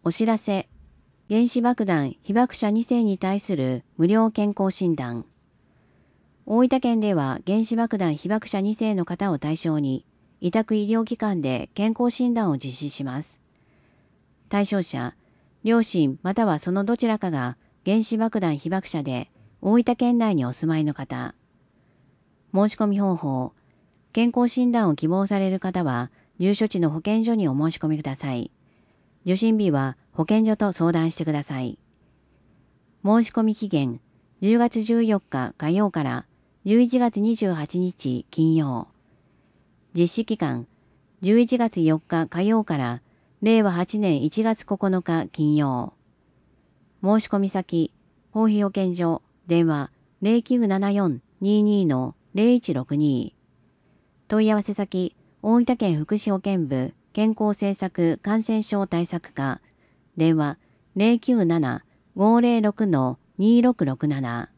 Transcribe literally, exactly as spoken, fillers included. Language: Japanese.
お知らせ。原子爆弾被爆者にせいに対する無料健康診断。大分県では原子爆弾被爆者にせいの方を対象に、委託医療機関で健康診断を実施します。対象者、両親またはそのどちらかが原子爆弾被爆者で大分県内にお住まいの方。申し込み方法。健康診断を希望される方は、住所地の保健所にお申し込みください。受診日は保健所と相談してください。申し込み期限、じゅうがつじゅうよっか火曜からじゅういちがつにじゅうはちにち金曜。実施期間、じゅういちがつよっか火曜かられいわはちねんいちがつここのか金曜。申し込み先、法費保健所、電話 ゼロきゅうななよん にーにー のゼロいちろくに。問い合わせ先、大分県福祉保健部健康政策感染症対策課、電話 ゼロきゅうなな ごーぜろろく にーろくろくなな。